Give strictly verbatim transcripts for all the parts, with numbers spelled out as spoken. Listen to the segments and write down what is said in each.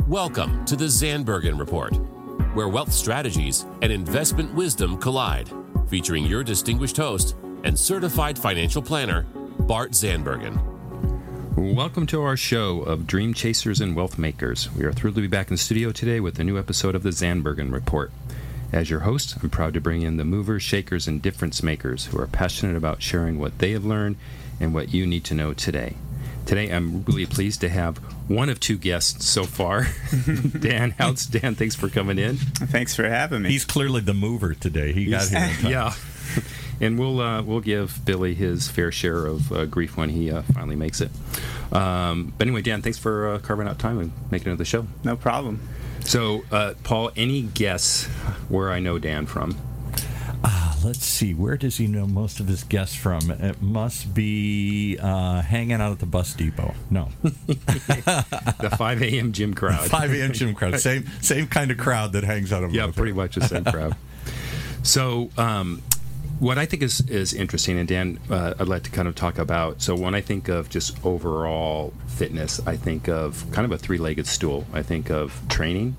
Welcome to the Zandbergen Report, where wealth strategies and investment wisdom collide, featuring your distinguished host and certified financial planner, Bart Zandbergen. Welcome to our show of Dream Chasers and Wealth Makers. We are thrilled to be back in the studio today with a new episode of the Zandbergen Report. As your host, I'm proud to bring in the movers, shakers, and difference makers who are passionate about sharing what they have learned and what you need to know today. Today, I'm really pleased to have one of two guests so far. Dan Houts. Dan, thanks for coming in. Thanks for having me. He's clearly the mover today. He got here in time. Yeah. And we'll uh, we'll give Billy his fair share of uh, grief when he uh, finally makes it. Um, but anyway, Dan, thanks for uh, carving out time and making it to the show. No problem. So, uh, Paul, any guess where I know Dan from? Uh, let's see. Where does he know most of his guests from? It must be uh, hanging out at the bus depot. No. The five a.m. gym crowd. five a.m. gym crowd. Same same kind of crowd that hangs out over Yeah, there. pretty much the same crowd. So, um, what I think is, is interesting, and Dan, uh, I'd like to kind of talk about, so when I think of just overall fitness, I think of kind of a three-legged stool. I think of training,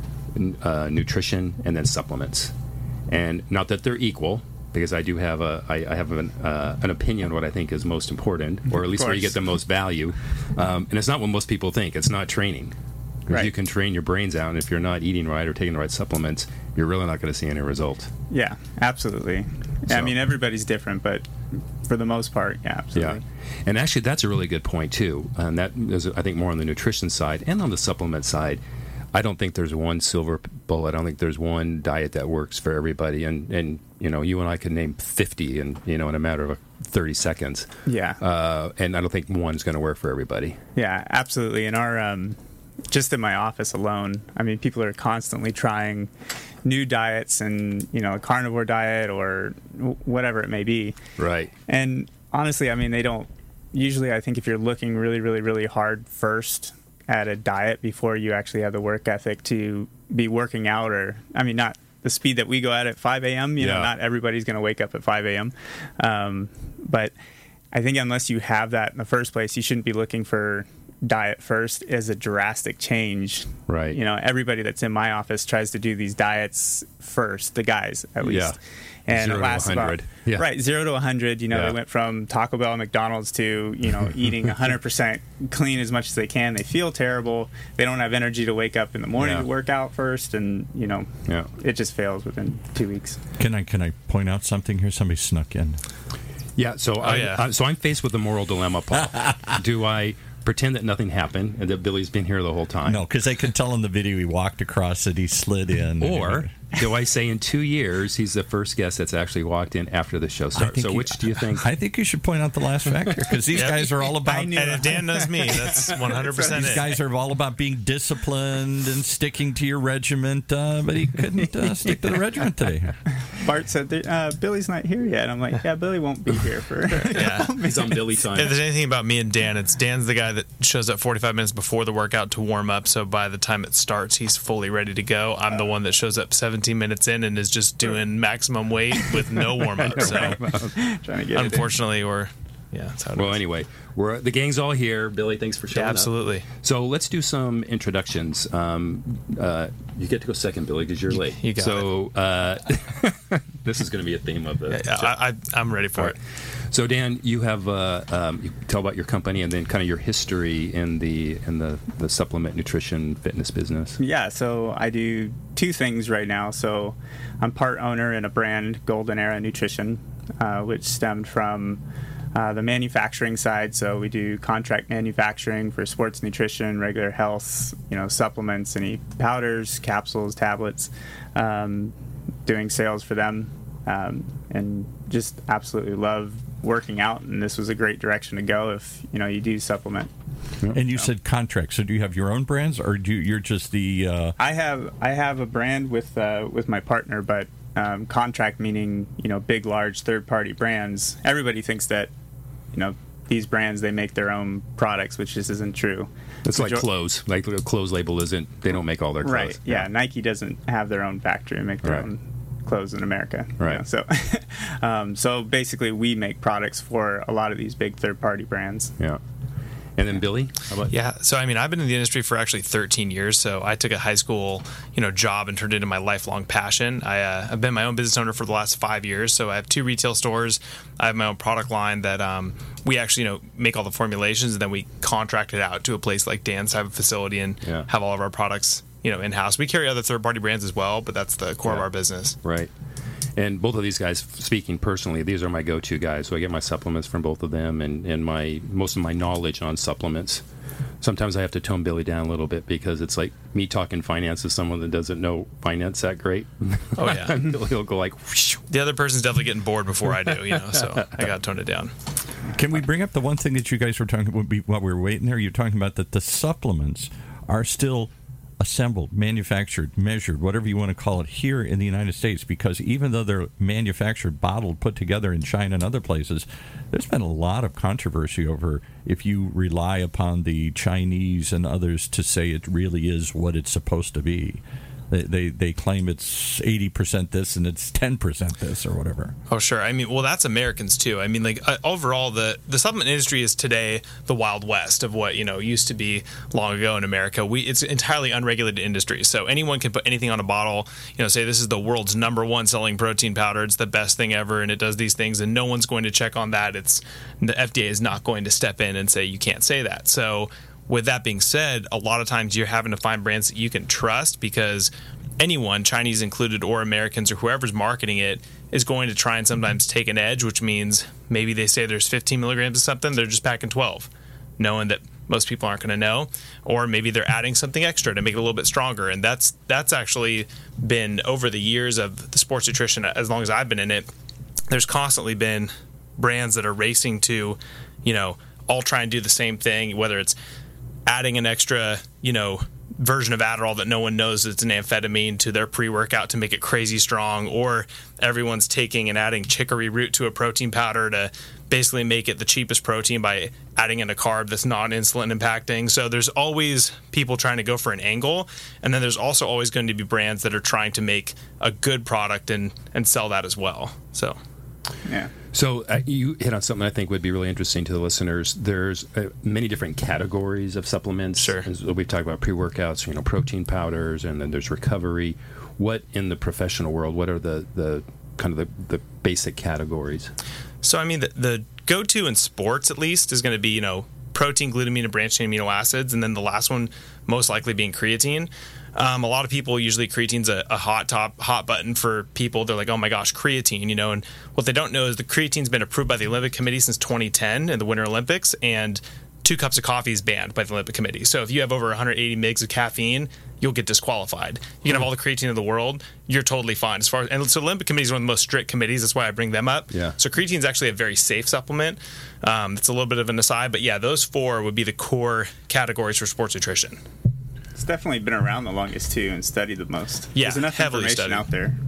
uh, nutrition, and then supplements. And not that they're equal, because I do have a, I, I have an, uh, an opinion on what I think is most important, or at least where you get the most value. Um, and it's not what most people think. It's not training. Right. You can train your brains out, and if you're not eating right or taking the right supplements, you're really not going to see any result. Yeah, absolutely. So. I mean, everybody's different, but for the most part, yeah, absolutely. Yeah. And actually, that's a really good point, too. And that is, I think, more on the nutrition side and on the supplement side. I don't think there's one silver bullet. I don't think there's one diet that works for everybody. And, and you know, you and I could name fifty in, you know, in a matter of thirty seconds. Yeah. Uh, and I don't think one's going to work for everybody. Yeah, absolutely. In our, um, just in my office alone, I mean, people are constantly trying new diets and, you know, a carnivore diet or whatever it may be. Right. And honestly, I mean, they don't, usually I think if you're looking really, really, really hard first at a diet before you actually have the work ethic to be working out, or, I mean, not the speed that we go at at five a.m., you yeah. know, not everybody's going to wake up at five a.m. Um, but I think unless you have that in the first place, you shouldn't be looking for diet first as a drastic change. Right. You know, everybody that's in my office tries to do these diets first, the guys at least. Yeah. And zero it lasts to one hundred. about Yeah. right zero to one hundred. You know, Yeah. they went from Taco Bell and McDonald's to, you know, eating one hundred percent clean as much as they can. They feel terrible. They don't have energy to wake up in the morning Yeah. to work out first, and you know, Yeah. it just fails within two weeks. Can I can I point out something here? Somebody snuck in. Yeah. So, Oh, I, yeah. I, so I'm faced with a moral dilemma, Paul. Do I pretend that nothing happened and that Billy's been here the whole time? No, because they could tell in the video he walked across it, he slid in. Or do I say in two years he's the first guest that's actually walked in after the show I starts? think So you- which do you think? I think you should point out the last factor, because these Yep. guys are all about. And if Dan knows me, that's one hundred percent These it. guys are all about being disciplined and sticking to your regiment, uh, but he couldn't uh, stick to the regiment today. Bart said, uh, "Billy's not here yet." I'm like, "Yeah, Billy won't be here for." Yeah. He's on Billy time. If there's anything about me and Dan, it's Dan's the guy that shows up forty-five minutes before the workout to warm up, so by the time it starts, he's fully ready to go. I'm the one that shows up seventeen minutes in and is just doing maximum weight with no warm-up. So, Trying to get unfortunately, or yeah, that's how it Well, is. anyway, we're the gang's all here. Billy, thanks for showing Yeah, up. absolutely. So let's do some introductions. Um, uh, you get to go second, Billy, because you're late. You got so uh, this is going to be a theme of the Yeah, show. I, I, I'm ready for All it. right. So Dan, you have uh, um, you tell about your company and then kind of your history in the in the, the supplement nutrition fitness business. Yeah, so I do two things right now. So I'm part owner in a brand, Golden Era Nutrition, uh, which stemmed from uh, the manufacturing side. So we do contract manufacturing for sports nutrition, regular health, you know, supplements, any powders, capsules, tablets, um, doing sales for them, um, and just absolutely love working out. And this was a great direction to go if, you know, you do supplement. And you said contract. So do you have your own brands, or do you, you're just the? Uh... I have I have a brand with uh, with my partner, but um, contract meaning, you know, big, large third party brands. Everybody thinks that, you know, these brands, they make their own products, which just isn't true. It's like Major- clothes. Like the clothes label isn't. They don't make all their clothes. Right. Yeah. Nike doesn't have their own factory and make their Right. own clothes in America. you Right. know, So, um, so basically, we make products for a lot of these big third party brands. Yeah. And then Billy, how about Yeah, so I mean, I've been in the industry for actually thirteen years. So I took a high school, you know, job and turned it into my lifelong passion. I, uh, I've been my own business owner for the last five years. So I have two retail stores. I have my own product line that um, we actually, you know, make all the formulations, and then we contract it out to a place like Dan's type of facility and Yeah. have all of our products, you know, in house. We carry other third party brands as well, but that's the core of Yeah. our business. Right. And both of these guys, speaking personally, these are my go-to guys. So I get my supplements from both of them, and, and my most of my knowledge on supplements. Sometimes I have to tone Billy down a little bit because it's like me talking finance to someone that doesn't know finance that great. Oh, yeah. He'll go like, whoosh. The other person's definitely getting bored before I do, you know, so I got to tone it down. Can we bring up the one thing that you guys were talking about while we were waiting there? You're talking about that the supplements are still assembled, manufactured, measured, whatever you want to call it, here in the United States, because even though they're manufactured, bottled, put together in China and other places, there's been a lot of controversy over if you rely upon the Chinese and others to say it really is what it's supposed to be. They, they they claim it's eighty percent this and it's ten percent this or whatever. Oh, sure. I mean, well, that's Americans too. I mean, like uh, overall, the, the supplement industry is today the Wild West of what, you know, used to be long ago in America. We It's an entirely unregulated industry. So anyone can put anything on a bottle, you know, say this is the world's number one selling protein powder. It's the best thing ever, and it does these things, and no one's going to check on that. It's the F D A is not going to step in and say you can't say that. So with that being said, a lot of times you're having to find brands that you can trust, because anyone, Chinese included, or Americans, or whoever's marketing it, is going to try and sometimes take an edge, which means maybe they say there's fifteen milligrams of something, they're just packing twelve, knowing that most people aren't going to know. Or maybe they're adding something extra to make it a little bit stronger. And that's that's actually been, over the years of the sports nutrition, as long as I've been in it, there's constantly been brands that are racing to, you know, all try and do the same thing, whether it's adding an extra, you know, version of Adderall that no one knows it's an amphetamine to their pre-workout to make it crazy strong, or everyone's taking and adding chicory root to a protein powder to basically make it the cheapest protein by adding in a carb that's non-insulin impacting. So there's always people trying to go for an angle, and then there's also always going to be brands that are trying to make a good product and, and sell that as well. So Yeah. So uh, you hit on something I think would be really interesting to the listeners. There's uh, many different categories of supplements. Sure. As we've talked about pre-workouts, you know, protein powders, and then there's recovery. What in the professional world, what are the, the kind of the, the basic categories? So, I mean, the, the go-to in sports, at least, is going to be, you know, protein, glutamine, and branched-chain amino acids, and then the last one most likely being creatine. Um, a lot of people, usually creatine's a, a hot top, hot button for people. They're like, oh my gosh, creatine, you know, and what they don't know is the creatine's been approved by the Olympic Committee since twenty ten in the Winter Olympics, and two cups of coffee is banned by the Olympic Committee. So if you have over one hundred eighty milligrams of caffeine, you'll get disqualified. You can have all the creatine in the world, you're totally fine. As far as, and so the Olympic Committee is one of the most strict committees. That's why I bring them up. Yeah. So creatine is actually a very safe supplement. Um, it's a little bit of an aside, but yeah, those four would be the core categories for sports nutrition. It's definitely been around the longest too, and studied the most. Yeah, There's enough heavily information studied. out there.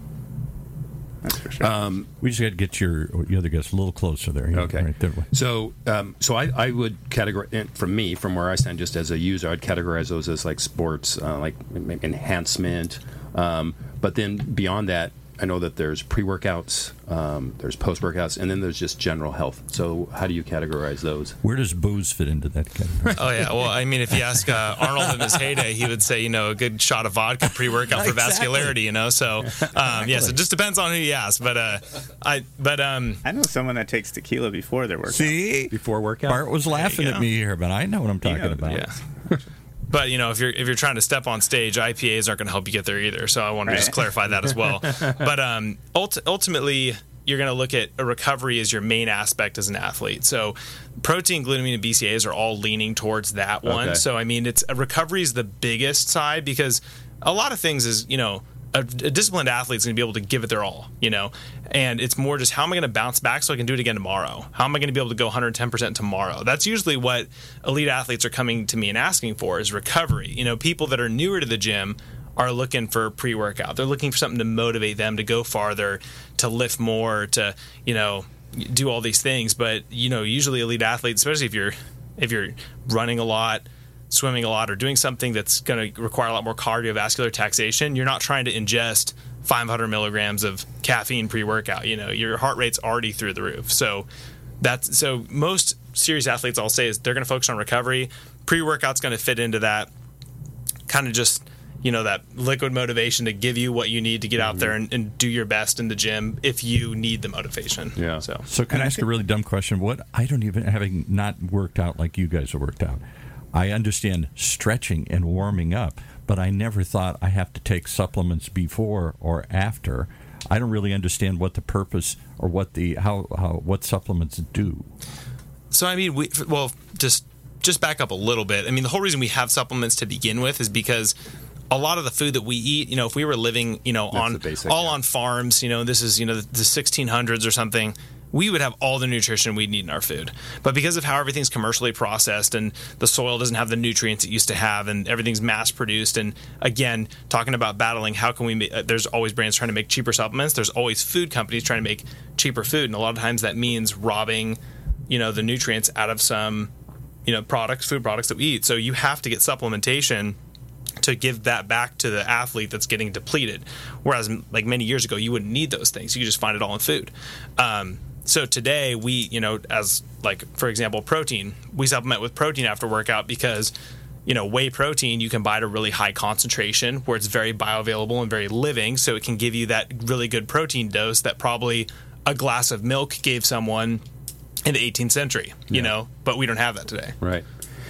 That's for sure. Um, We just got to get your, your other guest a little closer there. Yeah, Okay. Right there. So, um, so I, I would categorize, and from me, from where I stand, just as a user, I'd categorize those as like sports, uh, like enhancement. Um, but then beyond that, I know that there's pre-workouts, um, there's post-workouts, and then there's just general health. So how do you categorize those? Where does booze fit into that category? Oh, yeah. Well, I mean, if you ask uh, Arnold in his heyday, he would say, you know, a good shot of vodka pre-workout for Exactly. vascularity, you know? So, um, yes, it just depends on who you ask. But, uh, I, but, um, I know someone that takes tequila before their workout. See? Before workout? Bart was laughing go. at me here, but I know what I'm talking know, about. yeah. But, you know, if you're if you're trying to step on stage, I P As aren't going to help you get there either. So I want to just Right. clarify that as well. But um, ult- ultimately, you're going to look at a recovery as your main aspect as an athlete. So protein, glutamine, and B C A As are all leaning towards that one. Okay. So, I mean, it's a recovery is the biggest side, because a lot of things is, you know, a, a disciplined athlete is going to be able to give it their all, you know, and it's more just how am I going to bounce back so I can do it again tomorrow? How am I going to be able to go one hundred ten percent tomorrow? That's usually what elite athletes are coming to me and asking for, is recovery. You know, people that are newer to the gym are looking for pre-workout. They're looking for something to motivate them to go farther, to lift more, to, you know, do all these things. But, you know, usually elite athletes, especially if you're if you're running a lot, swimming a lot, or doing something that's going to require a lot more cardiovascular taxation, you're not trying to ingest five hundred milligrams of caffeine pre-workout. You know, your heart rate's already through the roof. So that's so most serious athletes, I'll say, is they're going to focus on recovery. Pre-workout's going to fit into that, kind of just, you know, that liquid motivation to give you what you need to get out there and, and do your best in the gym if you need the motivation. Yeah. So, So can I ask a really dumb question? What I don't even, having not worked out like you guys have worked out, I understand stretching and warming up, but I never thought I have to take supplements before or after. I don't really understand what the purpose or what the how, how what supplements do. So I mean, we well just just back up a little bit. I mean, the whole reason we have supplements to begin with is because a lot of the food that we eat, you know, if we were living, you know, That's on the basic, all yeah. on farms, you know, this is, you know, the, the sixteen hundreds or something, we would have all the nutrition we'd need in our food. But because of how everything's commercially processed and the soil doesn't have the nutrients it used to have and everything's mass produced, and again, talking about battling, how can we make, uh, there's always brands trying to make cheaper supplements. There's always food companies trying to make cheaper food. And a lot of times that means robbing, you know, the nutrients out of some, you know, products, food products that we eat. So you have to get supplementation to give that back to the athlete that's getting depleted. Whereas like many years ago, you wouldn't need those things. You could just find it all in food. Um, so today we, you know, as like, for example, protein, we supplement with protein after workout because, you know, whey protein you can buy at a really high concentration where it's very bioavailable and very living. So it can give you that really good protein dose that probably a glass of milk gave someone in the eighteenth century, you Yeah. know, but we don't have that today. Right.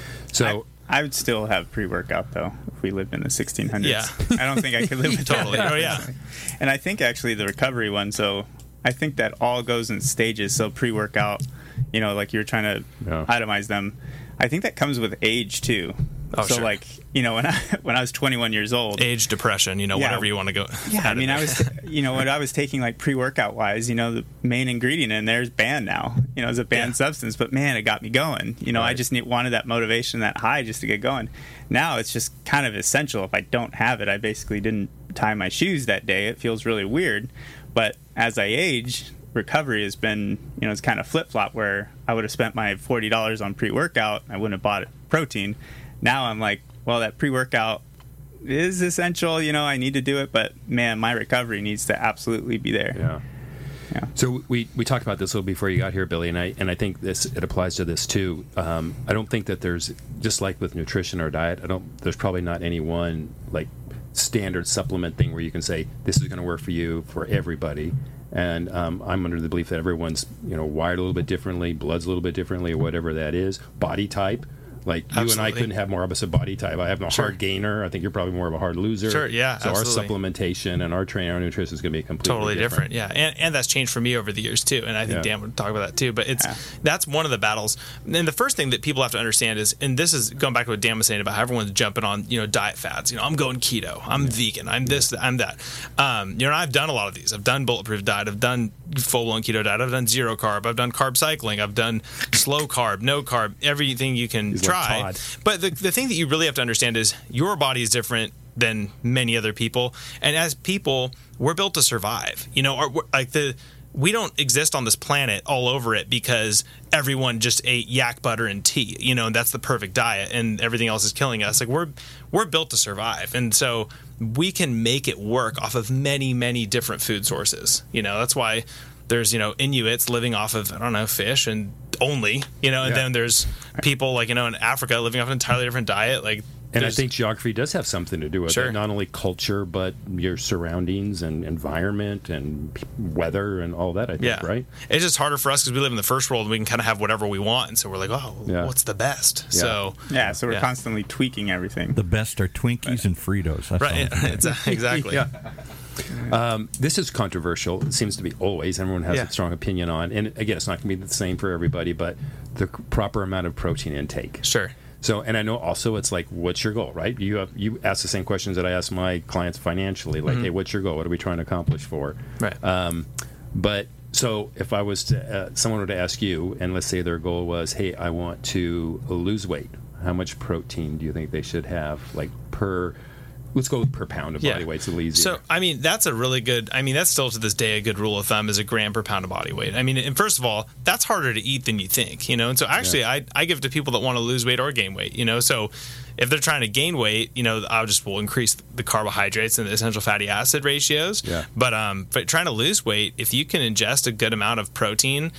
So I, I would still have pre-workout though if we lived in the sixteen hundreds. Yeah. I don't think I could live with Totally. that. Oh, yeah. And I think actually the recovery one, so I think that all goes in stages. So pre-workout, you know, like you're trying to Yeah. itemize them. I think that comes with age too. Oh, so sure. like, you know, when I when I was twenty-one years old, Age, depression, you know, Yeah. whatever you want to go. yeah, I add in mean, I there. was, you know, when I was taking like pre-workout wise, you know, the main ingredient in there is banned now. You know, it's a banned Yeah. substance, but man, it got me going. You know, I Right. just need, wanted that motivation, that high, just to get going. Now it's just kind of essential. If I don't have it, I basically didn't tie my shoes that day. It feels really weird, but as I age, recovery has been, you know, it's kind of flip flop where I would have spent my forty dollars on pre-workout, I wouldn't have bought protein. Now I'm like, well, that pre-workout is essential, you know, I need to do it, but man, my recovery needs to absolutely be there. yeah. Yeah. So we, we talked about this a little before you got here, Billy, and I and I think this it applies to this too. Um, I don't think that there's, just like with nutrition or diet, I don't there's probably not any one like standard supplement thing where you can say this is going to work for you for everybody. And um, I'm under the belief that everyone's, you know, wired a little bit differently, blood's a little bit differently, or whatever that is, body type. Like you and I Absolutely. couldn't have more opposite body type. I have a Sure. hard gainer. I think you're probably more of a hard loser. Sure, yeah, So absolutely. our supplementation and our training, our nutrition is going to be completely totally different. Yeah, and, and that's changed for me over the years too. And I think Yeah. Dan would talk about that too. But it's Yeah. that's one of the battles. And the first thing that people have to understand is, and this is going back to what Dan was saying about how everyone's jumping on, you know, diet fads. You know, I'm going keto, I'm vegan, I'm this, I'm that. Um, you know, I've done a lot of these. I've done bulletproof diet, I've done full blown keto diet, I've done zero carb, I've done carb cycling, I've done slow carb, no carb, everything you can He's like try. Todd. But the the thing that you really have to understand is your body is different than many other people, and as people, we're built to survive. You know, our, we're- like the we don't exist on this planet all over it because everyone just ate yak butter and tea. You know, and that's the perfect diet, and everything else is killing us. Like we're we're built to survive, and so we can make it work off of many many different food sources. You know, that's why there's, you know, Inuits living off of, I don't know, fish and only, you know, and Yeah. then there's people like, you know, in Africa living off an entirely different diet. Like, And I there's- think geography does have something to do with Sure. it. Not only culture, but your surroundings and environment and p- weather and all that, I think, yeah, right? It's just harder for us because we live in the first world and we can kind of have whatever we want. And so we're like, oh, Yeah. what's the best? Yeah. So, Yeah, so we're Yeah. constantly tweaking everything. The best are Twinkies and Fritos. That's right. all. It's, exactly. Yeah. Um, this is controversial. It seems to be always. Everyone has Yeah. a strong opinion on. And again, it's not going to be the same for everybody, but the c- proper amount of protein intake. Sure. So, and I know also it's like, what's your goal, right? You have you ask the same questions that I ask my clients financially, like, hey, what's your goal? What are we trying to accomplish for? Right. Um, but so if I was to, uh, someone were to ask you, and let's say their goal was, hey, I want to lose weight. How much protein do you think they should have, like per? Let's go with per pound of body weight. It's a little easier. So, I mean, that's a really good, I mean, that's still to this day a good rule of thumb is a gram per pound of body weight. I mean, and first of all, that's harder to eat than you think, you know? And so actually, Yeah. I, I give it to people that want to lose weight or gain weight, you know? So if they're trying to gain weight, you know, I'll just will increase the carbohydrates and the essential fatty acid ratios. Yeah. But, um, but trying to lose weight, if you can ingest a good amount of protein,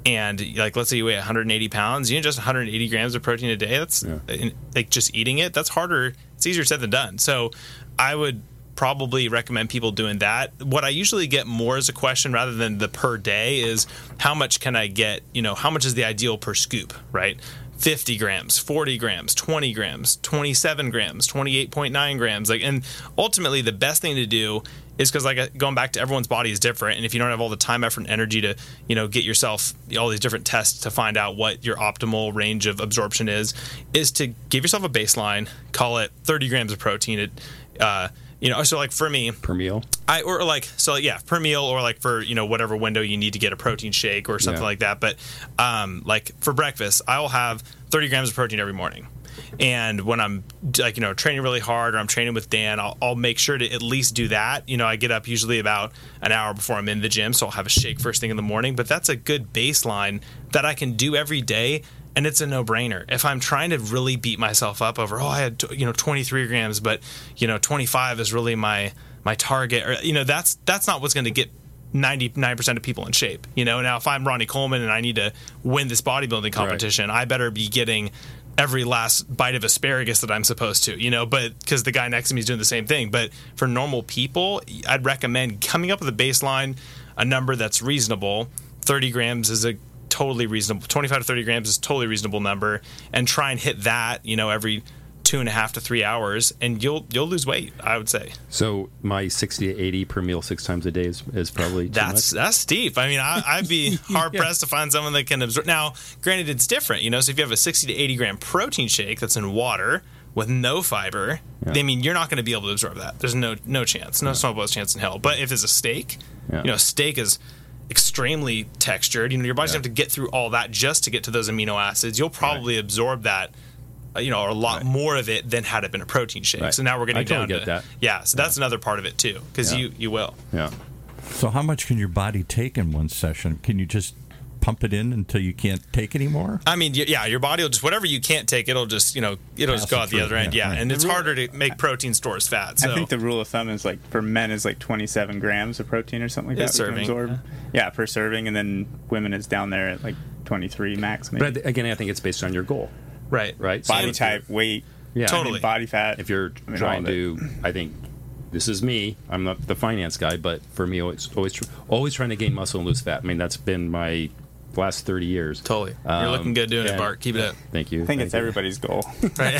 and like let's say you weigh one hundred eighty pounds, you ingest one hundred eighty grams of protein a day. That's yeah. like just eating it. That's harder. It's easier said than done. So I would probably recommend people doing that. What I usually get more as a question rather than the per day is how much can I get, you know, how much is the ideal per scoop, right? fifty grams, forty grams, twenty grams, twenty-seven grams, twenty-eight point nine grams. Like, and ultimately the best thing to do is because like going back to everyone's body is different. And if you don't have all the time, effort, and energy to, you know, get yourself all these different tests to find out what your optimal range of absorption is, is to give yourself a baseline, call it thirty grams of protein. It, uh, You know, so like for me, per meal, I or like so yeah, per meal or like for you know whatever window you need to get a protein shake or something yeah. like that. But um, like for breakfast, I will have thirty grams of protein every morning. And when I'm like you know training really hard or I'm training with Dan, I'll, I'll make sure to at least do that. You know, I get up usually about an hour before I'm in the gym, so I'll have a shake first thing in the morning. But that's a good baseline that I can do every day. And it's a no-brainer. If I'm trying to really beat myself up over, oh, I had you know twenty-three grams, but you know twenty-five is really my my target, or you know that's that's not what's going to get ninety-nine percent of people in shape. You know, now if I'm Ronnie Coleman and I need to win this bodybuilding competition, right. I better be getting every last bite of asparagus that I'm supposed to. You know, but because the guy next to me is doing the same thing. But for normal people, I'd recommend coming up with a baseline, a number that's reasonable. thirty grams is a totally reasonable. twenty-five to thirty grams is a totally reasonable number, and try and hit that, you know, every two and a half to three hours, and you'll you'll lose weight, I would say. So my sixty to eighty per meal six times a day is, is probably too that's much? That's steep. I mean, I, I'd be hard pressed yeah. to find someone that can absorb. Now, granted, it's different, you know. So if you have a sixty to eighty gram protein shake that's in water with no fiber, yeah. I mean, you're not going to be able to absorb that. There's no no chance, no yeah. snowball's chance in hell. But if it's a steak, yeah. you know, steak is extremely textured. You know, your body's yeah. going to have to get through all that just to get to those amino acids. You'll probably right. absorb that, uh, you know, a lot right. more of it than had it been a protein shake. Right. So now we're getting I down totally to get that. Yeah. So that's yeah. another part of it too, because yeah. you you will. Yeah. So how much can your body take in one session? Can you just pump it in until you can't take anymore? I mean, yeah, your body will just, whatever you can't take, it'll just, you know, it'll Pass just go out the other end. Yeah, yeah. Right. And it's harder to make protein stores fat. So. I think the rule of thumb is like for men is like twenty-seven grams of protein or something like yeah, that. Serving. Absorb. Yeah. yeah, per serving, and then women is down there at like twenty-three max. Maybe. But again, I think it's based on your goal. Right. Right. Body so type, weight. Yeah. Totally. I mean, body fat. If you're I mean, trying to, I think. This is me. I'm not the finance guy, but for me, it's always always trying to gain muscle and lose fat. I mean, that's been my last thirty years. Totally. You're um, looking good doing yeah, it, Bart. Keep it up. Thank you. I think Thank it's you. everybody's goal. Right.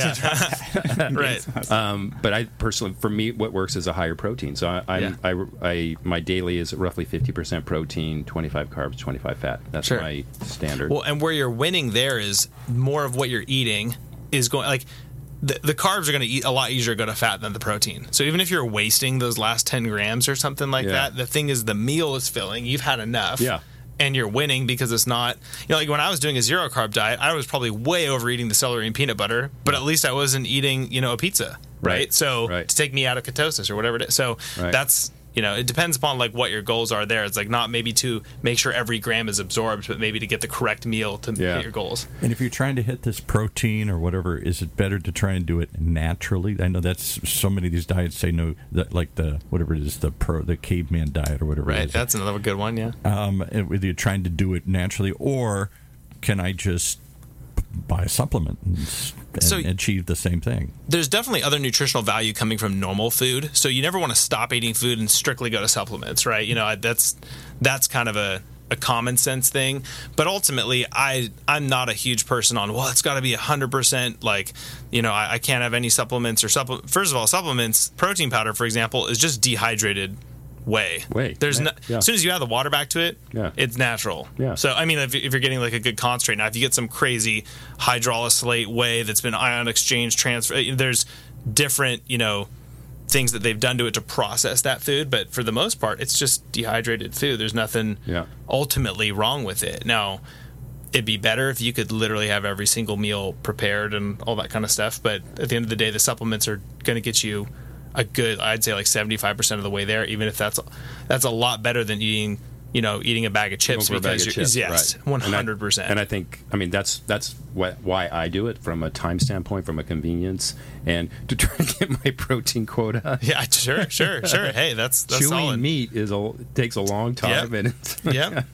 right. Um, but I personally, for me, what works is a higher protein. So I, I'm, Yeah. I, I, my daily is roughly fifty percent protein, twenty-five carbs, twenty-five fat. That's Sure. my standard. Well, and where you're winning there is more of what you're eating is going, like, the, the carbs are going to eat a lot easier to go to fat than the protein. So even if you're wasting those last ten grams or something like Yeah. that, the thing is the meal is filling. You've had enough. Yeah. And you're winning because it's not, you know, like when I was doing a zero carb diet, I was probably way overeating the celery and peanut butter, but at least I wasn't eating, you know, a pizza, right? Right. So Right. to take me out of ketosis or whatever it is. So Right. that's, you know, it depends upon like what your goals are there. It's like not maybe to make sure every gram is absorbed, but maybe to get the correct meal to Yeah. hit your goals. And if you're trying to hit this protein or whatever, is it better to try and do it naturally? I know that's so many of these diets say no, that like the whatever it is, the pro, the caveman diet or whatever. It Right. is. That's another good one. Yeah. Um, and whether you're trying to do it naturally, or can I just buy a supplement and, and So- achieve the same thing? There's definitely other nutritional value coming from normal food. So you never want to stop eating food and strictly go to supplements, right? You know, I- that's that's kind of a, a common sense thing. But ultimately, I I'm not a huge person on, well, it's got to be one hundred percent like, you know, I, I can't have any supplements or supplement. First of all, supplements, protein powder, for example, is just dehydrated whey. Whey. There's Yeah. no, Yeah. as soon as you add the water back to it, Yeah. it's natural. Yeah. So I mean, if, if you're getting like a good concentrate, now if you get some crazy hydrolysate whey that's been ion exchange transfer, there's different, you know, things that they've done to it to process that food. But for the most part, it's just dehydrated food. There's nothing Yeah. ultimately wrong with it. Now, it'd be better if you could literally have every single meal prepared and all that kind of stuff. But at the end of the day, the supplements are going to get you a good, I'd say like seventy-five percent of the way there, even if that's that's a lot better than eating, you know, eating a bag of chips Going for a bag because of you're, chips, yes, right. one hundred percent. And I, and I think, I mean, that's that's what, why I do it, from a time standpoint, from a convenience, and to try to get my protein quota. Yeah, sure, sure, sure. Hey, that's that's Chewing solid. meat is a takes a long time, Yep. and it's Yep.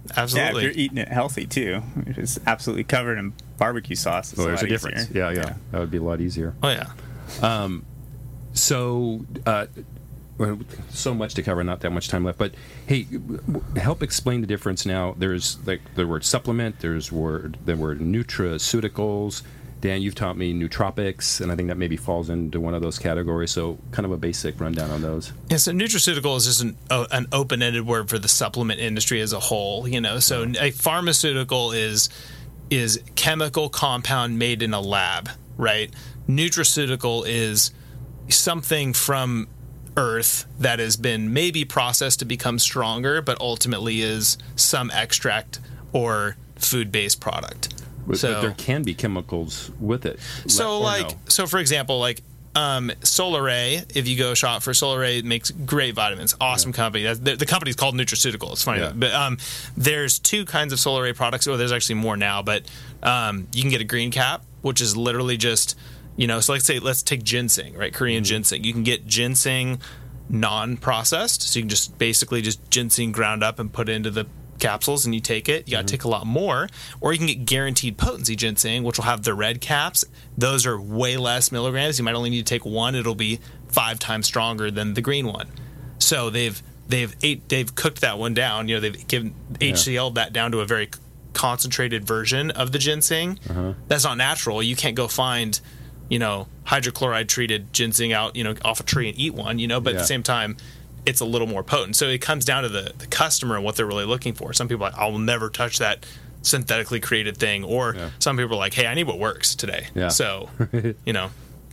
absolutely. Yeah, if you're eating it healthy too, it's absolutely covered in barbecue sauce. Well, there's a, a difference. Yeah, yeah, yeah, that would be a lot easier. Oh yeah. Um, so, uh, well, so much to cover, not that much time left. But hey, w- help explain the difference now. There's like the word supplement. There's word the word nutraceuticals. Dan, you've taught me nootropics, and I think that maybe falls into one of those categories. So, kind of a basic rundown on those. Yeah, so nutraceutical is just an, uh, an open-ended word for the supplement industry as a whole. You know, so a pharmaceutical is is chemical compound made in a lab, right? Nutraceutical is something from Earth that has been maybe processed to become stronger, but ultimately is some extract or food-based product. But, so but there can be chemicals with it. So, or like, no? so for example, like um, Solaray, if you go shop for Solaray, it makes great vitamins. Awesome yeah. company. That's, the, the company's called Nutraceutical. It's funny, yeah. but um, there's two kinds of Solaray products. Oh, there's actually more now, but um, you can get a green cap, which is literally just, you know, so let's say let's take ginseng, right? Korean mm-hmm. ginseng. You can get ginseng non-processed, so you can just basically just ginseng ground up and put it into the capsules and you take it. You got to mm-hmm. take a lot more, or you can get guaranteed potency ginseng, which will have the red caps. Those are way less milligrams. You might only need to take one. It'll be five times stronger than the green one. So they've they've ate, they've cooked that one down. You know, they've given yeah. H C L'd that down to a very concentrated version of the ginseng. Uh-huh. That's not natural. You can't go find, you know, hydrochloride treated ginseng out, you know, off a tree and eat one. You know, but yeah. at the same time, it's a little more potent. So it comes down to the, the customer and what they're really looking for. Some people are like, I will never touch that synthetically created thing. Or yeah. some people are like, hey, I need what works today. Yeah. So, you know.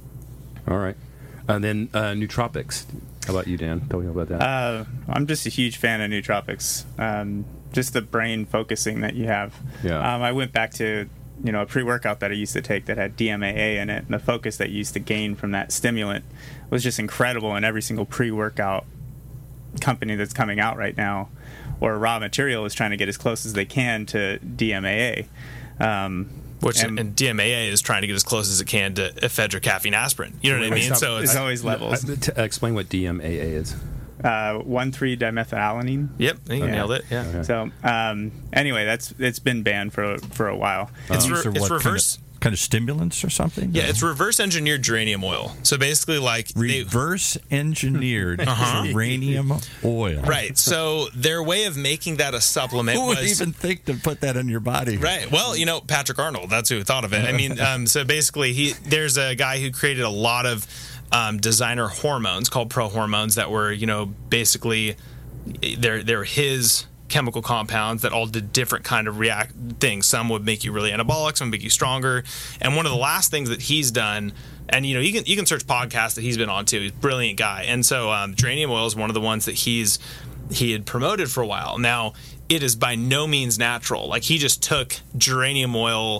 All right. And then uh, nootropics. How about you, Dan? Tell me about that. Uh, I'm just a huge fan of nootropics. Um, just the brain focusing that you have. Yeah. Um, I went back to, you know, a pre-workout that I used to take that had D M A A in it. And the focus that you used to gain from that stimulant was just incredible in every single pre-workout company that's coming out right now, or raw material is trying to get as close as they can to D M A A. Um, Which and, and D M A A is trying to get as close as it can to ephedra, caffeine, aspirin. You know what I mean? So it's, it's always levels. I, to explain what D M A A is. Uh, one three dimethylalanine. Yep, you yeah. nailed it. Yeah. Okay. So um, anyway, that's it's been banned for for a while. It's, re- it's reverse. Kind of, kind of stimulants or something? Yeah, it's reverse engineered geranium oil. So basically, like reverse engineered uh-huh. geranium oil. Right. So their way of making that a supplement. Who would was, even think to put that in your body? Right. Well, you know, Patrick Arnold. That's who thought of it. I mean, um, so basically, he there's a guy who created a lot of um, designer hormones called pro hormones that were, you know, basically they're they're his chemical compounds that all did different kind of react things. Some would make you really anabolic, some would make you stronger. And one of the last things that he's done, and you know, you can you can search podcasts that he's been on too. He's a brilliant guy. And so um, geranium oil is one of the ones that he's he had promoted for a while. Now, it is by no means natural. Like, he just took geranium oil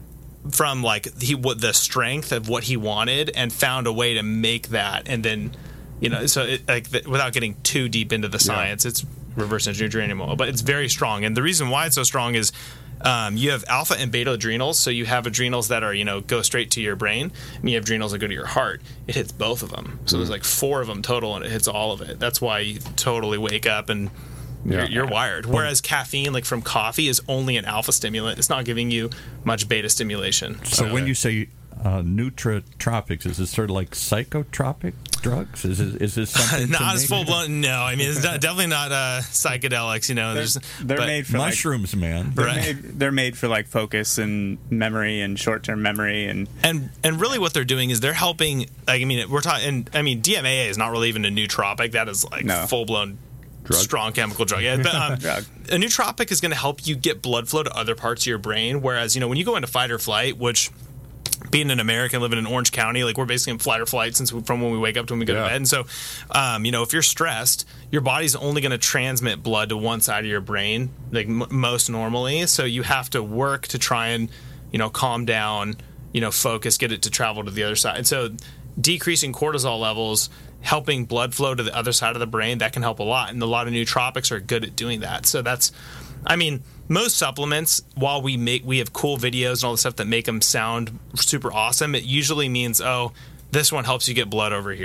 from like he what the strength of what he wanted and found a way to make that, and then, you know, so it, like the, without getting too deep into the science, yeah. it's reverse engineered geranium oil, but it's very strong. And the reason why it's so strong is um, you have alpha and beta adrenals. So you have adrenals that are, you know, go straight to your brain, and you have adrenals that go to your heart. It hits both of them. So mm. there's like four of them total, and it hits all of it. That's why you totally wake up and You're, yeah. you're wired. Whereas caffeine, like from coffee, is only an alpha stimulant. It's not giving you much beta stimulation. So okay. when you say uh, nootropics, is this sort of like psychotropic drugs? Is this, is this something? Not as full blown. No, I mean, it's not, definitely not uh, psychedelics. You know, they're, they're but, made for mushrooms, like, man. They're, right. made, they're made for like focus and memory and short term memory and and and really what they're doing is they're helping. Like, I mean, we're talking. And I mean, D M A A is not really even a nootropic. That is like no. full blown. Drug? Strong chemical drug. Yeah, but um, a nootropic is going to help you get blood flow to other parts of your brain. Whereas, you know, when you go into fight or flight, which being an American living in Orange County, like we're basically in flight or flight since we, from when we wake up to when we go yeah. to bed. And so, um, you know, if you're stressed, your body's only going to transmit blood to one side of your brain, like m- most normally. So you have to work to try and, you know, calm down, you know, focus, get it to travel to the other side. And so decreasing cortisol levels, helping blood flow to the other side of the brain, that can help a lot. And a lot of nootropics are good at doing that. So that's, I mean, most supplements, while we make, we have cool videos and all the stuff that make them sound super awesome, it usually means, oh, this one helps you get blood over here.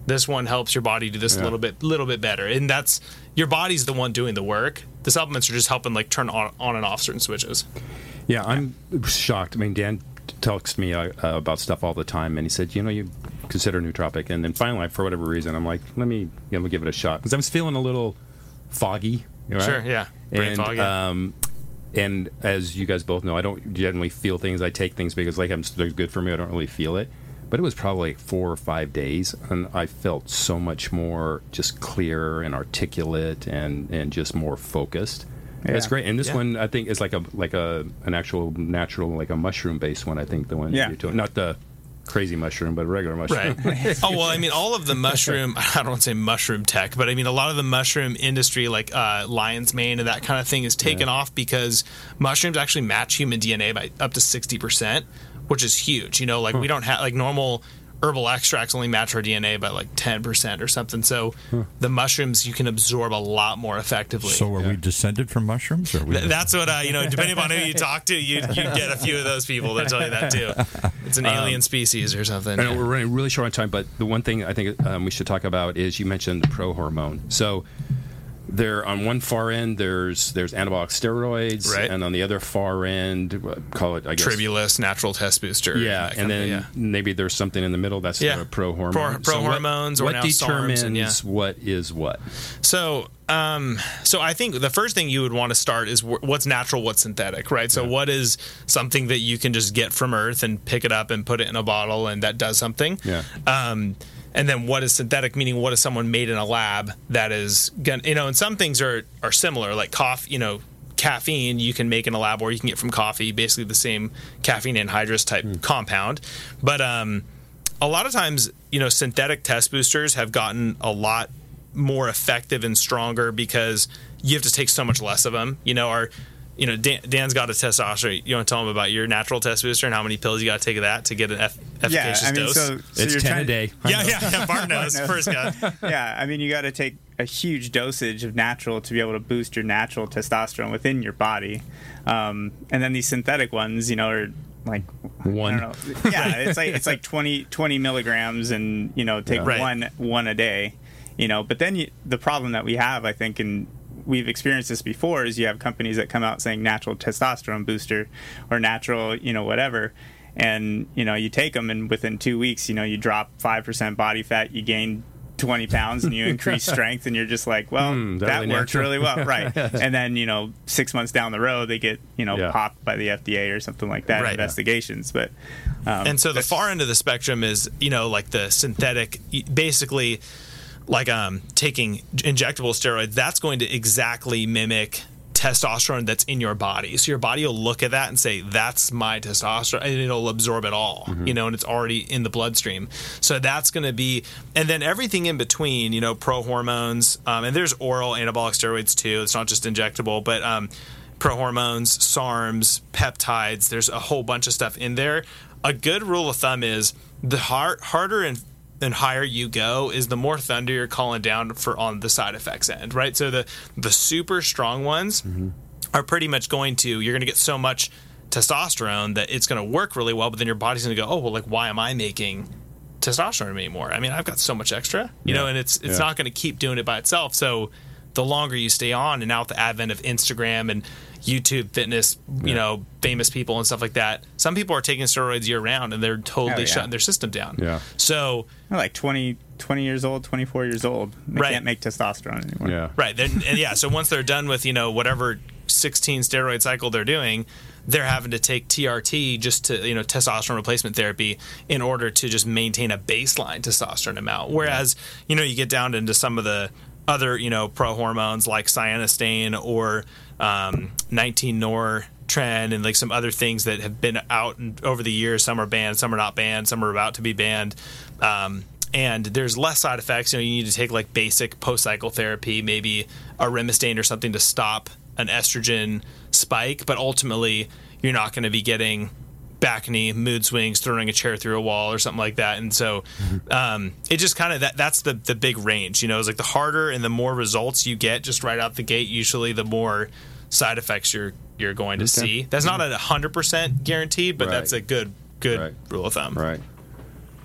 This one helps your body do this a Yeah. little bit, little bit better, and that's your body's the one doing the work. The supplements are just helping like turn on, on and off certain switches. Yeah, I'm shocked. I mean, Dan talks to me uh, uh, about stuff all the time, and he said, you know, you consider nootropic, and then finally, for whatever reason, I'm like, let me, you know, give it a shot because I was feeling a little foggy. Right? Sure, yeah, brain and, fog. Yeah. Um, and as you guys both know, I don't generally feel things. I take things because like I'm they're good for me. I don't really feel it. But it was probably like four or five days, and I felt so much more just clear and articulate, and, and just more focused. Yeah. That's great. And this Yeah. one, I think, is like a like a an actual natural, like a mushroom based one. I think the one Yeah. that you're doing, not the crazy mushroom, but a regular mushroom. Right. Oh, well, I mean, all of the mushroom, I don't want to say mushroom tech, but I mean, a lot of the mushroom industry, like uh, lion's mane and that kind of thing, is taken Yeah. off because mushrooms actually match human D N A by up to sixty percent, which is huge. You know, like we don't have, like normal herbal extracts only match our D N A by like ten percent or something. So the mushrooms, you can absorb a lot more effectively. So are we descended from mushrooms? Or are we Th- That's what, uh, you know, depending on who you talk to, you you get a few of those people that tell you that too. It's an alien species or something. I know we're running really short on time, but the one thing I think um, we should talk about is you mentioned the pro-hormone. So there, on one far end, there's there's anabolic steroids, Right. and on the other far end, uh, call it, I guess, Tribulus, natural test booster. yeah, that and kind of then thing, yeah. maybe there's something in the middle that's Yeah. a pro-hormone. Pro- pro-hormones so or what, now what SARMs determines and yeah. what is what? So, um, so I think the first thing you would want to start is wh- what's natural, what's synthetic, right? So, what is something that you can just get from Earth and pick it up and put it in a bottle and that does something? Yeah. Um, and then what is synthetic, meaning what is someone made in a lab that is gonna, you know, and some things are are similar, like coffee, you know. Caffeine you can make in a lab or you can get from coffee, basically the same caffeine anhydrous type Mm. compound. But um, a lot of times, you know, synthetic test boosters have gotten a lot more effective and stronger because you have to take so much less of them. You know, our, you know, Dan, Dan's got a testosterone. You want to tell him about your natural test booster and how many pills you got to take of that to get an eff- Yeah, efficacious I mean, dose? so, so It's you're ten trying, a day. yeah, yeah, yeah. Bart knows. knows. First guy. Yeah, I mean, you got to take a huge dosage of natural to be able to boost your natural testosterone within your body, um, and then these synthetic ones, you know, are like One. I don't know. Yeah, it's like it's like twenty, twenty milligrams, and you know, take Yeah. Right. one one a day, you know. But then you, the problem that we have, I think, and we've experienced this before, is you have companies that come out saying natural testosterone booster or natural, you know, whatever. And, you know, you take them and within two weeks, you know, you drop five percent body fat, you gain twenty pounds and you increase strength, and you're just like, well, Hmm, that that really worked natural. really well. Right. And then, you know, six months down the road, they get, you know, Yeah. popped by the F D A or something like that, Right. investigations. But, um, And so the that's- far end of the spectrum is, you know, like the synthetic, basically like um, taking injectable steroids. That's going to exactly mimic testosterone that's in your body. So your body will look at that and say, that's my testosterone, and it'll absorb it all, you know, and it's already in the bloodstream. So that's going to be, and then everything in between, you know, pro hormones, um, and there's oral anabolic steroids too. It's not just injectable, but um, pro hormones, SARMs, peptides, there's a whole bunch of stuff in there. A good rule of thumb is the hard, harder and and higher you go is the more thunder you're calling down for on the side effects end, right? So the the super strong ones Mm-hmm. are pretty much going to, you're going to get so much testosterone that it's going to work really well, but then your body's going to go, oh, well, like, why am I making testosterone anymore? I mean, I've got so much extra, you Yeah. know, and it's it's Yeah. not going to keep doing it by itself. So the longer you stay on, and now with the advent of Instagram and YouTube fitness, you know, famous people and stuff like that, some people are taking steroids year round and they're totally Oh, yeah. shutting their system down. Yeah. So they're like twenty, twenty years old, twenty-four years old. They Right. can't make testosterone anymore. Yeah. Right. Then, and yeah. So once they're done with, you know, whatever sixteen steroid cycle they're doing, they're having to take T R T, just to, you know, testosterone replacement therapy, in order to just maintain a baseline testosterone amount. Whereas, you know, you get down into some of the other, you know, pro hormones like cyanostane or um, nineteen nortren and like some other things that have been out and over the years. Some are banned, some are not banned, some are about to be banned. Um, and there's less side effects. You know, you need to take like basic post-cycle therapy, maybe arimistane or something to stop an estrogen spike, but ultimately you're not going to be getting back knee, mood swings, throwing a chair through a wall or something like that. And so um, it just kind of, that that's the the big range. You know, it's like the harder and the more results you get just right out the gate, usually the more side effects you're you're going to Okay. see. That's not a one hundred percent guaranteed, but Right. that's a good good Right. rule of thumb. Right.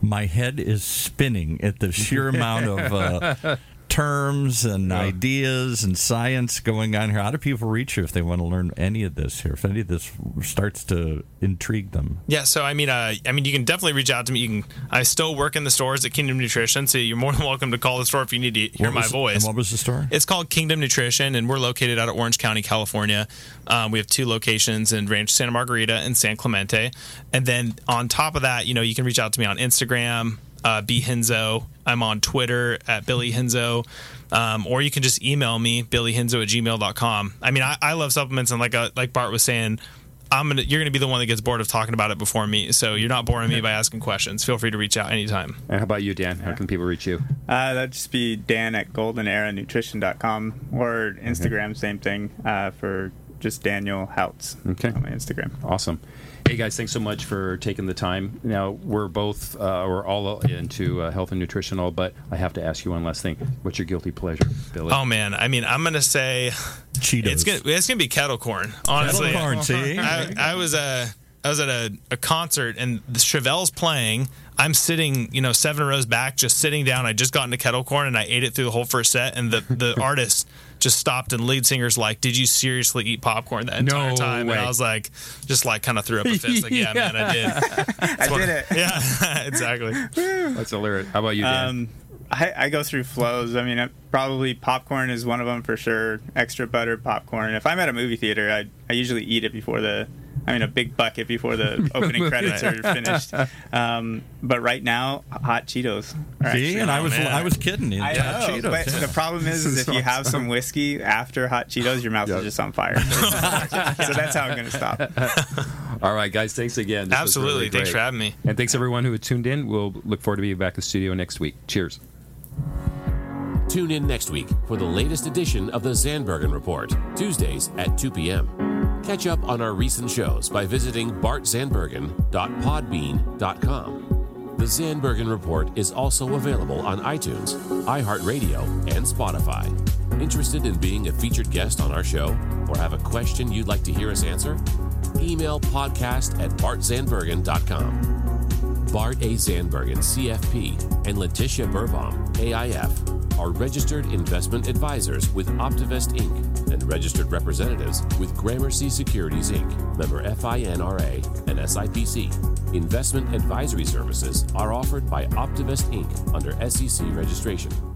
My head is spinning at the sheer amount of uh, terms and yeah. ideas and science going on here. How do people reach you if they want to learn any of this here? If any of this starts to intrigue them? Yeah, so I mean, uh, I mean, you can definitely reach out to me. You can. I still work in the stores at Kingdom Nutrition, so you're more than welcome to call the store if you need to hear what my was, voice. And what was the store? It's called Kingdom Nutrition, and we're located out of Orange County, California. Um, we have two locations in Rancho Santa Margarita and San Clemente, and then on top of that, you know, you can reach out to me on Instagram. Uh, B Hinzo. I'm on Twitter at Billy Hinzo. Um, or you can just email me, billy hinzo at gmail dot com. I mean, I, I love supplements, and like uh, like Bart was saying, I'm gonna you're gonna be the one that gets bored of talking about it before me. So you're not boring me by asking questions. Feel free to reach out anytime. And how about you, Dan? How can people reach you? Uh, that'd just be Dan at golden era nutrition dot com or Instagram, okay. Same thing uh, for just Daniel Houts okay. on my Instagram. Awesome. Hey guys, thanks so much for taking the time. Now we're both uh, we're all into uh, health and nutritional, but I have to ask you one last thing. What's your guilty pleasure, Billy? Oh man, I mean, I'm gonna say Cheetos. It's gonna it's gonna be kettle corn. Honestly, kettle corn. See, I, I was uh, I was at a, a concert and the Chevelle's playing. I'm sitting, you know, seven rows back, just sitting down. I just got into kettle corn and I ate it through the whole first set. And the, the artist just stopped and lead singer's like, "Did you seriously eat popcorn that entire no time?" Way. And I was like, just like kind of threw up a fist. Like, yeah, yeah. man, I did. I what, did it. Yeah, exactly. That's hilarious. How about you, Dan? Um, I, I go through flows. I mean, I, probably popcorn is one of them for sure. Extra butter popcorn. If I'm at a movie theater, I I usually eat it before the. I mean, a big bucket before the opening credits are finished. Um, but right now, hot Cheetos. See, actually, and I was man. I was kidding. I know, hot Cheetos, but yeah. the problem is, is if you have some whiskey after hot Cheetos, your mouth yep. is just on fire. So that's how I'm going to stop. All right, guys, thanks again. This Absolutely. Really thanks for having me. And thanks, everyone who tuned in. We'll look forward to being back in the studio next week. Cheers. Tune in next week for the latest edition of the Zandbergen Report, Tuesdays at two p.m. Catch up on our recent shows by visiting bart zandbergen dot podbean dot com. The Zandbergen Report is also available on iTunes, iHeartRadio, and Spotify. Interested in being a featured guest on our show or have a question you'd like to hear us answer? Email podcast at bart zandbergen dot com. Bart A. Zandbergen, C F P, and Letitia Burbaum, A I F, are registered investment advisors with Optivest Incorporated and registered representatives with Gramercy Securities Incorporated, member F I N R A and S I P C. Investment advisory services are offered by Optivest Incorporated under S E C registration.